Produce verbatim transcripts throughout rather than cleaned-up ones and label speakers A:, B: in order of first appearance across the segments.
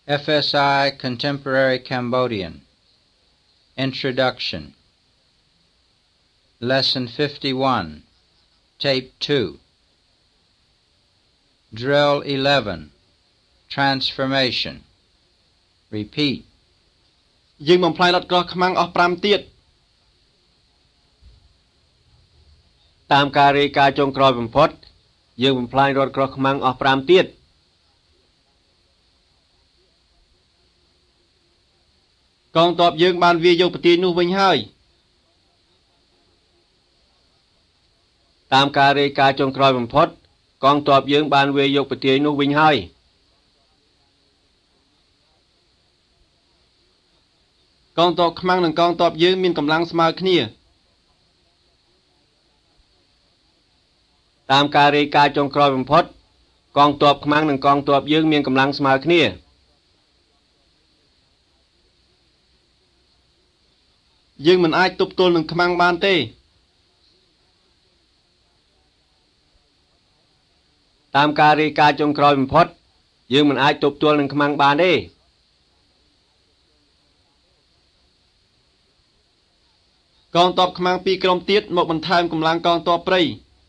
A: F S I Contemporary Cambodian Introduction Lesson fifty-one Tape two Drill eleven Transformation Repeat
B: យើងបំផ្លាញរថក្រោះខ្មាំងអស់fiveទៀតតាមការរាយការណ៍ចុងក្រោយបំផុតយើងបំផ្លាញរថក្រោះខ្មាំងអស់fiveទៀតកងទ័ពយើងបានវាយយកប្រទាយនោះវិញហើយតាមការរាយការណ៍ចុងក្រោយបំផុតកងទ័ពយើងបានវាយយកប្រទាយនោះវិញហើយកងទ័ពខ្មាំងនិងកងទ័ពយើងមានកម្លាំងស្មើគ្នាតាមការរាយការណ៍ចុងក្រោយបំផុតកងទ័ពខ្មាំងនិងកងទ័ពយើងមានកម្លាំងស្មើគ្នាយើងមិនអាចទប់ទល់នឹងខ្មាំងបានទេតាមការរាយការណ៍ចុងក្រោយបំផុតយើងមិនអាចទប់ទល់នឹងខ្មាំងបានទេកងទ័ពខ្មាំងពីរក្រុមទៀតមកបន្ថែមកម្លាំងកងទ័ពព្រៃ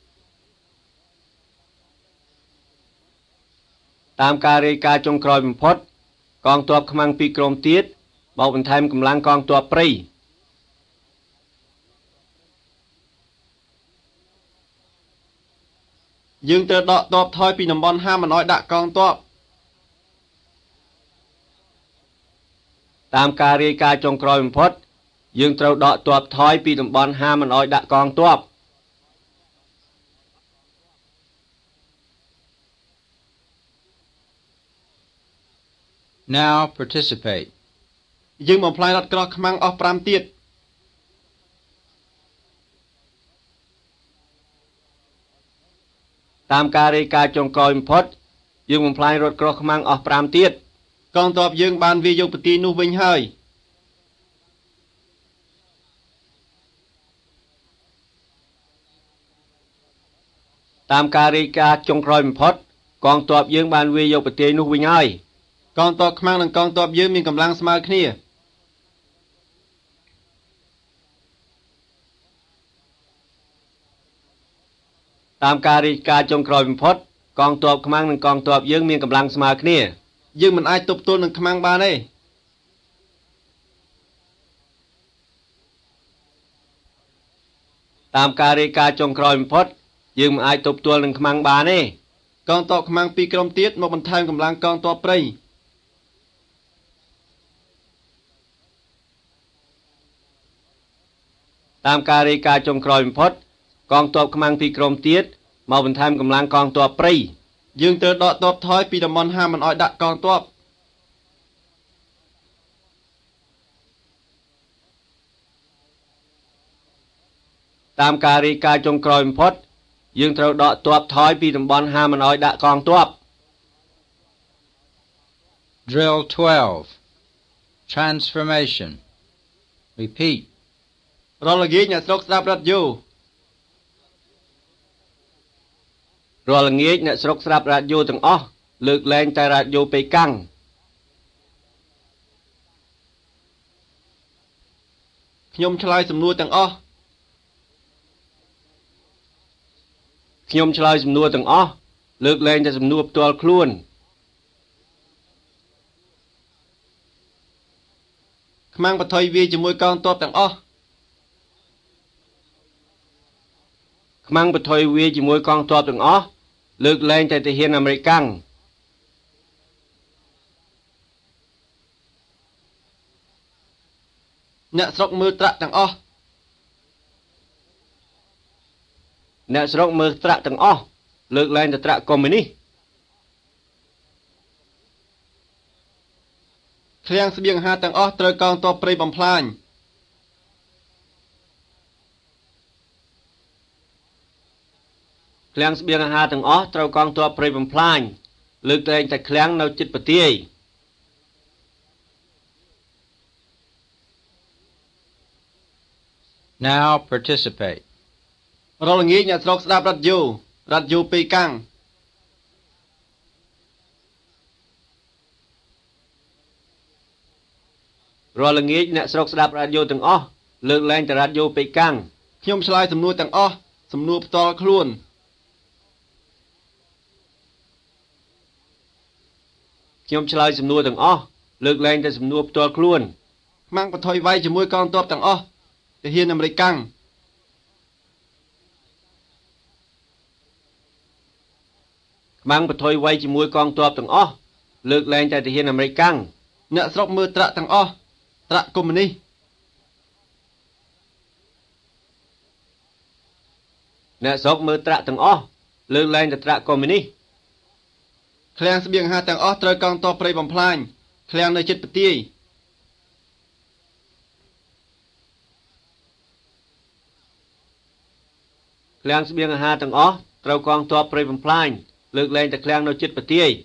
B: តាមការរាយការណ៍ចុងក្រោយបំផុតកងទ័ពខ្មាំងពីរក្រុមទៀតមកបន្ថែមកម្លាំងកងទ័ពព្រៃយើងត្រូវដកទ័ពថយពីតំបន់ហាមិនឲ្យដាក់កងទ័ពតាមការរាយការណ៍ចុងក្រោយបំផុតយើងត្រូវដកទ័ពថយពីតំបន់ហាមិនឲ្យដាក់កងទ័ព
A: Now participate
B: យើងបំផ្លាញរថក្រោះខ្មាំងអស់fiveទៀតតាមការរាយការណ៍ចុងក្រោយបំផុតយើងបំផ្លាញរថក្រោះខ្មាំងអស់fiveទៀតកងទ័ពយើងបានវាយយកប្រទាយនោះវិញហើយតាមការរាយការណ៍ចុងក្រោយបំផុតកងទ័ពយើងបានវាយយកប្រទាយនោះវិញហើយកងទ័ពខ្មាំងនិងកងទ័ពយើងមានកម្លាំងស្មើគ្នាតាមការរាយការណ៍ចុងក្រោយបំផុតកងទ័ពខ្មាំងនិងកងទ័ពយើងមានកម្លាំងស្មើគ្នាយើងមិនអាចទប់ទល់នឹងខ្មាំងបានទេតាមការរាយការណ៍ចុងក្រោយបំផុតយើងមិនអាចទប់ទល់នឹងខ្មាំងបានទេកងទ័ពខ្មាំងពីរក្រុមទៀតមកបន្ថែមកម្លាំងកងទ័ពព្រៃតាមការរាយការណ៍ចុងក្រោយបំផុតកងទ័ពខ្មាំងពីរក្រុមទៀតមកបន្ថែមកម្លាំងកងទ័ពព្រៃយើងត្រូវដកទ័ពថយពីតំបន់ហាមិនឲ្យដាក់កងទ័ពតាមការរាយការណ៍ចុងក្រោយបំផុតយើងត្រូវដកទ័ពថយពីតំបន់ហាមិនឲ្យដាក់កងទ័ព
A: Drill twelve Transformation Repeat
B: រាល់ល្ងាចអ្នកស្រុកស្ដាប់រ៉ាឌីយ៉ូរាល់ល្ងាចអ្នកស្រុកស្ដាប់រ៉ាឌីយ៉ូទាំងអស់លើកលែងតែរ៉ាឌីយ៉ូប៉េកាំងខ្ញុំឆ្លើយសំណួរទាំងអស់ខ្ញុំឆ្លើយសំណួរទាំងអស់លើកលែងតែសំណួរផ្ទាល់ខ្លួនខ្មាំងបថុយវាជាមួយកងទ័ពទាំងអស់ខ្មាំងបថុយវាជាមួយកងទ័ពទាំងអស់លើកលែងតែទាហានអាមេរិកកាំងអ្នកស្រុកមើលត្រាក់ទាំងអស់អ្នកស្រុកមើលត្រាក់ទាំងអស់លើកលែងតែត្រាក់កុម្មុយនីសឃ្លាំងស្បៀងអាហារទាំងអស់ត្រូវកងទ័ពព្រៃបំផ្លាញឃ្លាំងស្បៀងអាហារទាំងអស់ត្រូវកងទ័ពព្រៃបំផ្លាញលើកលែងតែឃ្លាំងនៅជិតប្រទាយ
A: Now participate
B: រាល់ល្ងាចអ្នកស្រុកស្ដាប់រ៉ាឌីយ៉ូរ៉ាឌីយ៉ូប៉េកាំងរាល់ល្ងាចអ្នកស្រុកស្ដាប់រ៉ាឌីយ៉ូទាំងអស់លើកលែងតែរ៉ាឌីយ៉ូពេកាំងខ្ញុំឆ្លើយសំណួរទាំងអស់សំណួរផ្ទាល់ខ្លួនខ្ញុំឆ្លើយសំណួរទាំងអស់លើកលែងតែសំណួរផ្ទាល់ខ្លួនខ្មាំងបន្ថយវាយជាមួយកងទ័ពទាំងអស់ទាហានអាមេរិកកាំងខ្មាំងបន្ថយវាយជាមួយកងទ័ពទាំងអស់លើកលែងតែទាហានអាមេរិកកាំងអ្នកស្រុកមើលត្រាក់ទាំងអស់ត្រាក់កុម្មុយនីសអ្នកស្រុកមើលត្រាក់ទាំងអស់លើកលែងតែត្រាក់កុម្មុយនីសឃ្លាំងស្បៀងអាហារទាំងអស់ត្រូវកងទ័ពព្រៃបំផ្លាញឃ្លាំងនៅជិតផ្ទាយឃ្លាំងស្បៀងអាហារទាំងអស់ត្រូវកងទ័ពព្រៃបំផ្លាញលើកលែងតែឃ្លាំងនៅជិតផ្ទាយ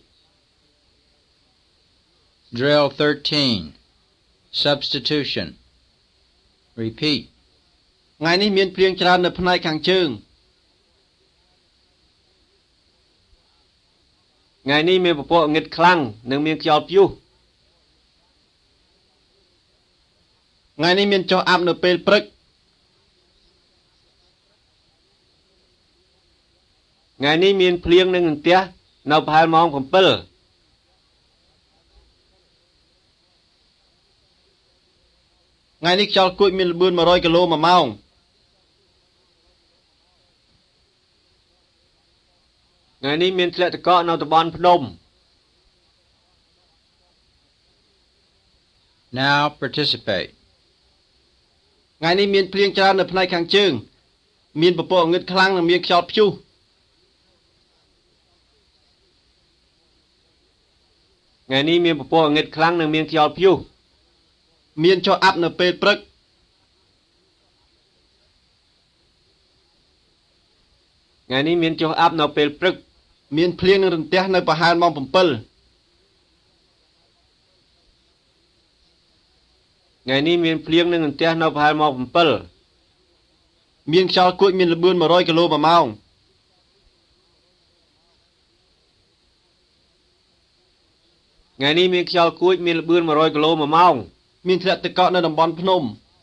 A: Drill thirteen. Substitution. Repeat.
B: ថ្ងៃនេះមានភ្លៀងច្រើននៅផ្នែកខាងជើងថ្ងៃនេះមានពពកងឹតខ្លាំងនិងមានខ្យល់ព្យុះថ្ងៃនេះមានចុះអាប់នៅពេលព្រឹកថ្ងៃនេះមានភ្លៀងនិងរន្ទះនៅប្រហែលម៉ោង7ថ្ងៃនេះខ្យល់គួចមានល្បឿនone hundredគីឡូមួយម៉ោងថ្ងៃនេះមានធ្លាក់ទឹកកកនៅតំបន់ភ្នំ
A: Now participate.
B: ថ្ងៃនេះមានភ្លៀងច្រើននៅផ្នែកខាងជើងមានពពកងឹតខ្លាំងនិងមានខ្យល់ព្យុះថ្ងៃនេះមានពពកងឹតខ្លាំងនិងមានខ្យល់ព្យុះមានចុះអាប់នៅពេលព្រឹកថ្ងៃនេះមានចុះអាប់នៅពេលព្រឹកមានភ្លៀងនិងរន្ទះនៅប្រហែលម៉ោង7ថ្ងៃនេះមានភ្លៀងនិងរន្ទះនៅប្រហែលម៉ោង7មានខ្យល់គួចមានល្បឿនone hundredគីឡូមួយម៉ោងថ្ងៃនេះមានខ្យល់គួចមានល្បឿនone hundredគីឡូមួយម៉ោងមានធ្លាក់ទឹកកកនៅតំបន់ភ្នំ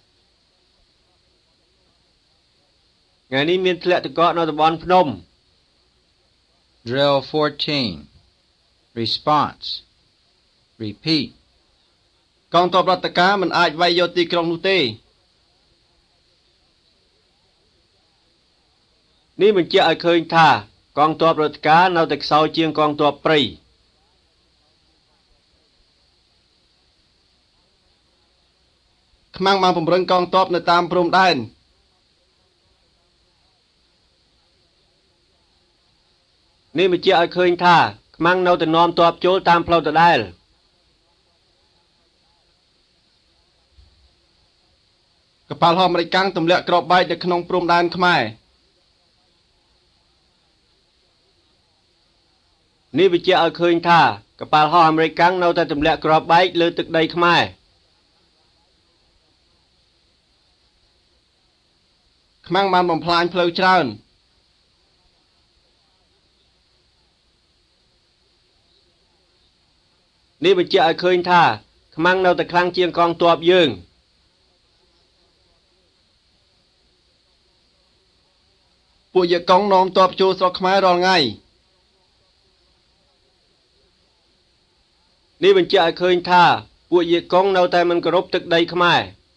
B: ថ្ងៃនេះមានធ្លាក់ទឹកកកនៅតំបន់ភ្នំ
A: Drill fourteen. Response. Repeat.
B: កងទ័ពរដ្ឋការមិនអាចវាយយកទីក្រុងនោះទេនេះបញ្ជាក់ឲ្យឃើញថាកងទ័ពរដ្ឋការនៅតែខ្សោយជាងកងទ័ពព្រៃខ្មាំងបានពង្រឹងកងទ័ពនៅតាមព្រំដែននេះបញ្ជាក់ឲ្យឃើញថាខ្មាំងនៅតែនាំទ័ពចូលតាមផ្លូវដដែលកប៉ាល់ហោះអាមេរិកកាំងទម្លាក់គ្រាប់បែកនៅក្នុងព្រំដែនខ្មែរនេះបញ្ជាក់ឲ្យឃើញថាកប៉ាល់ហោះអាមេរិកកាំងនៅតែទម្លាក់គ្រាប់បែកលើទឹកដីខ្មែរខ្មាំងបានបំផ្លាញផ្លូវច្រើននេះបញ្ជាក់ឲ្យឃើញថាខ្មាំងនៅតែខ្លាំងជាងកងទ័ពយើងពួកយេកុងនាំទ័ពចូលស្រុកខ្មែររាល់ថ្ងៃនេះបញ្ជាក់ឲ្យឃើញថាពួកយេកុងនៅតែមិនគោរពទឹកដីខ្មែរ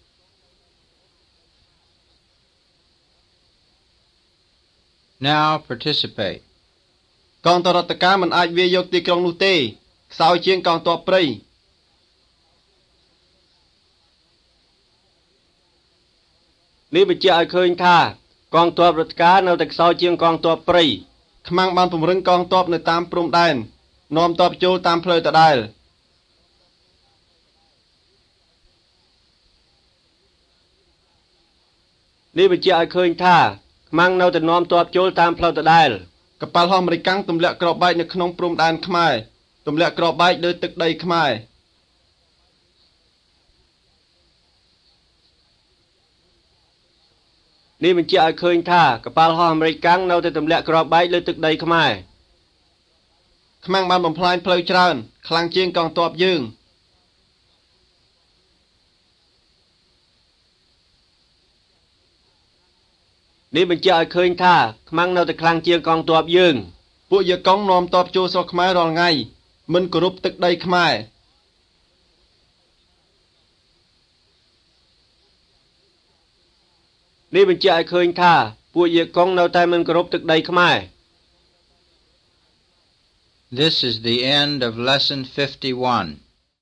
A: Now participate.
B: កងទ័ពរដ្ឋការមិនអាចវាយយកទីក្រុងនោះទេខ្សោយជាងកងទ័ពព្រៃនេះបញ្ជាក់ឲ្យឃើញថាកងទ័ពរដ្ឋការនៅតែខ្សោយជាងកងទ័ពព្រៃខ្មាំងបានពង្រឹងកងទ័ពនៅតាមព្រំដែននាំទ័ពចូលតាមផ្លូវដដែលនេះបញ្ជាក់ឲ្យឃើញថាខ្មាំងនៅតែនាំទ័ពចូលតាមផ្លូវដដែលកប៉ាល់ហោះអាមេរិកកាំងទម្លាក់គ្រាប់បែកនៅក្នុងព្រំដែនខ្មែរទម្លាក់គ្រាប់បែកលើទឹកដីខ្មែរនេះបញ្ជាក់ឲ្យឃើញថាកប៉ាល់ហោះអាមេរិកកាំងនៅតែទម្លាក់គ្រាប់បែកលើទឹកដីខ្មែរខ្មាំងបានបំផ្លាញផ្លូវច្រើនខ្លាំងជាងកងទ័ពយើងនេះបញ្ជាក់ឲ្យឃើញថាខ្មាំងនៅតែខ្លាំងជាងកងទ័ពយើងពួកយាកុងនាំទ័ពចូលស្រុកខ្មែររាល់ថ្ងៃមិនគោរពទឹកដីខ្មែរនេះបញ្ជាក់ឲ្យឃើញថាពួកយាកុងនៅតែមិនគោរពទឹកដីខ្មែរ
A: This is the end of lesson fifty-one.